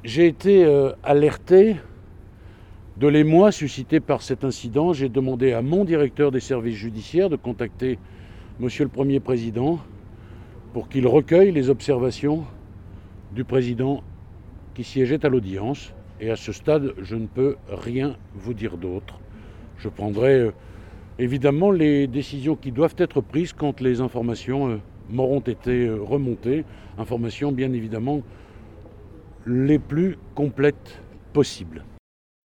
J'ai été alerté de l'émoi suscité par cet incident. J'ai demandé à mon directeur des services judiciaires de contacter Monsieur le Premier Président pour qu'il recueille les observations du président qui siégeait à l'audience. Et à ce stade, je ne peux rien vous dire d'autre. Je prendrai évidemment les décisions qui doivent être prises quand les informations m'auront été remontées. Informations bien évidemment les plus complètes possibles.